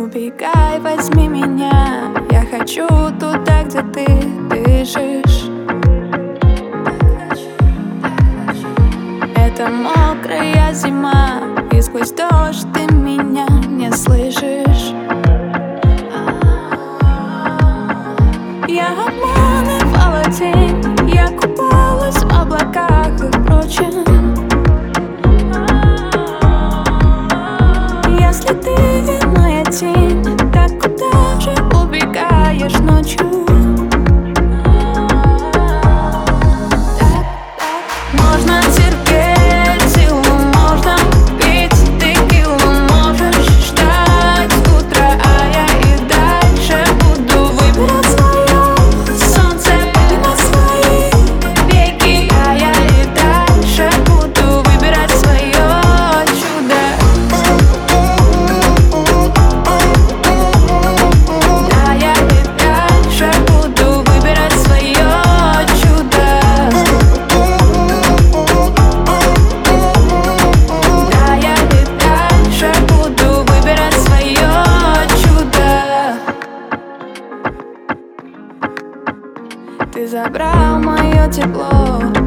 убегай, возьми меня. Я хочу туда, где ты дышишь. Это мокрая зима, и сквозь дождь ты меня не слышишь. Я обманывала день, я купалась в облаках и прочем. Если ты моя тень, так куда же убегаешь ночью? Можно терпеть силу, можно пить текилу, можешь ждать утра, а я и дальше буду выбирать свое солнце мимо свои веки, а я и дальше буду выбирать свое чудо. Да, я и дальше буду выбирать свое чудо. Да, я и дальше буду выбирать свое чудо. Ты забрал мое тепло.